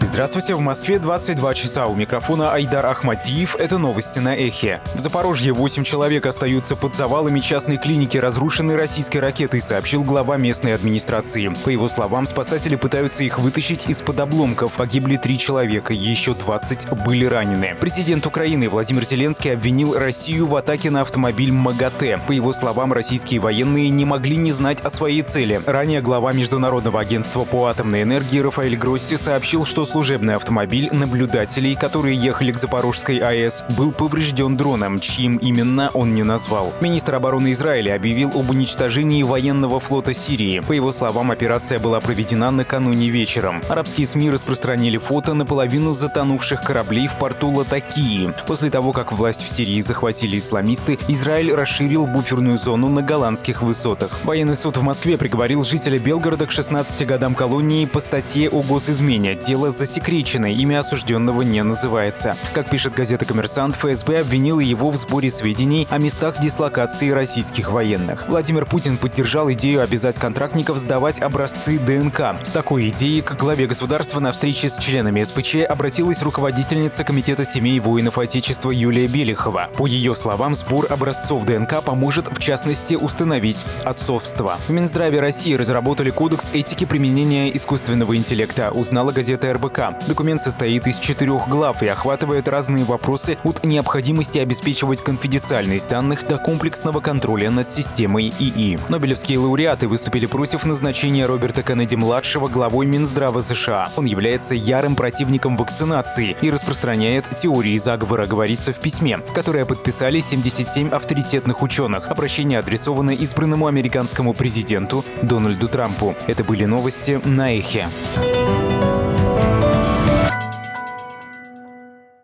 Здравствуйте, в Москве 22 часа. У микрофона Айдар Ахмадиев. Это новости на Эхе. В Запорожье 8 человек остаются под завалами частной клиники, разрушенной российской ракетой, сообщил глава местной администрации. По его словам, спасатели пытаются их вытащить из-под обломков. Погибли 3 человека, еще 20 были ранены. Президент Украины Владимир Зеленский обвинил Россию в атаке на автомобиль МАГАТЭ. По его словам, российские военные не могли не знать о своей цели. Ранее глава Международного агентства по атомной энергии Рафаэль Гросси сообщил, что служебный автомобиль наблюдателей, которые ехали к Запорожской АЭС, был поврежден дроном, чьим именно он не назвал. Министр обороны Израиля объявил об уничтожении военного флота Сирии. По его словам, операция была проведена накануне вечером. Арабские СМИ распространили фото наполовину затонувших кораблей в порту Латакии. После того, как власть в Сирии захватили исламисты, Израиль расширил буферную зону на голландских высотах. Военный суд в Москве приговорил жителя Белгорода к 16 годам колонии по статье о госизмене. Дело засекречено, имя осужденного не называется. Как пишет газета «Коммерсант», ФСБ обвинила его в сборе сведений о местах дислокации российских военных. Владимир Путин поддержал идею обязать контрактников сдавать образцы ДНК. С такой идеей к главе государства на встрече с членами СПЧ обратилась руководительница Комитета семей воинов Отечества Юлия Белихова. По ее словам, сбор образцов ДНК поможет, в частности, установить отцовство. В Минздраве России разработали кодекс этики применения искусственного интеллекта, узнала газета РБК. Документ состоит из 4 глав и охватывает разные вопросы от необходимости обеспечивать конфиденциальность данных до комплексного контроля над системой ИИ. Нобелевские лауреаты выступили против назначения Роберта Кеннеди-младшего главой Минздрава США. Он является ярым противником вакцинации и распространяет теории заговора, говорится в письме, которое подписали 77 авторитетных ученых. Обращение адресовано избранному американскому президенту Дональду Трампу. Это были новости на Эхе.